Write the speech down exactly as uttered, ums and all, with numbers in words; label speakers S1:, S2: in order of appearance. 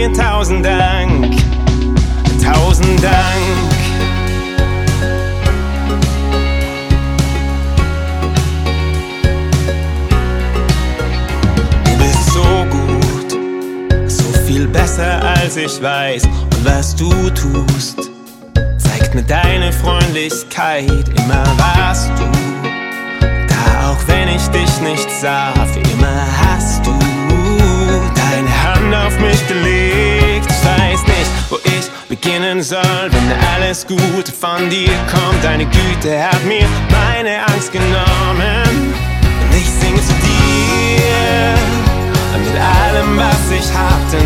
S1: dir tausend Dank, tausend Dank. Du bist so gut, so viel besser als ich weiß. Und was du tust, zeigt mir deine Freundlichkeit. Immer warst du da, auch wenn ich dich nicht sah. Für immer hast du deine Hand auf mich gelegt. Ich weiß nicht, wo ich beginnen soll, wenn alles Gute von dir kommt. Deine Güte hat mir meine Angst genommen. Und ich singe zu dir mit allem, was ich hab, denn